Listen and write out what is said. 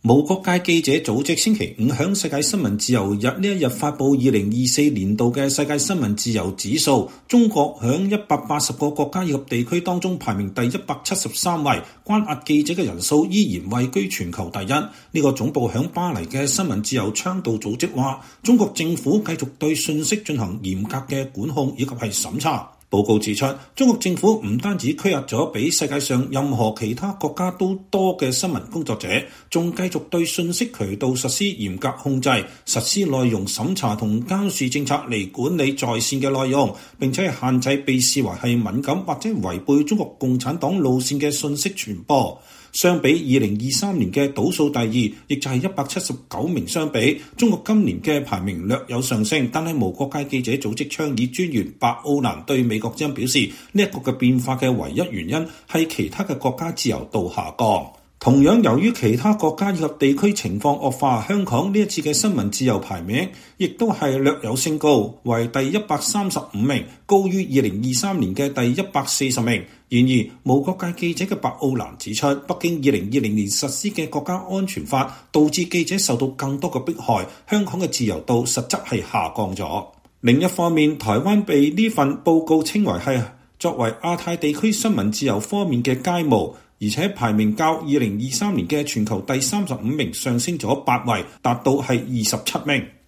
無國界記者組織星期五響世界新聞自由日呢一日發佈2024年度嘅世界新聞自由指數，中國響180個國家以及地區當中排名第173位，關押記者嘅人數依然位居全球第一。呢個總部響巴黎嘅新聞自由倡導組織話，中國政府繼續對信息進行嚴格嘅管控以及係審查。報告指出，中國政府唔單止拘押咗比世界上任何其他國家都多嘅新聞工作者，仲繼續對信息渠道實施嚴格控制，實施內容審查同監視政策嚟管理在線嘅內容，並且係限制被視為係敏感或者違背中國共產黨路線嘅信息傳播。相比2023年嘅倒數第二，亦就係179名相比，中國今年嘅排名略有上升，但係無國界記者組織倡議專員白奧蘭對美國之音表示，呢一個嘅變化嘅唯一原因係其他嘅國家自由度下降。同樣由於其他國家以及地區情況惡化，香港呢一次嘅新聞自由排名亦都係略有升高，為第135名，高於2023年嘅第140名。然而，無國界記者嘅白奧蘭指出，北京2020年實施嘅國家安全法導致記者受到更多嘅迫害，香港嘅自由度實質係下降咗。另一方面，台灣被呢份報告稱為係作為亞太地區新聞自由方面嘅楷模，而且排名較2023年嘅全球第35名上升咗8位，達到係27名。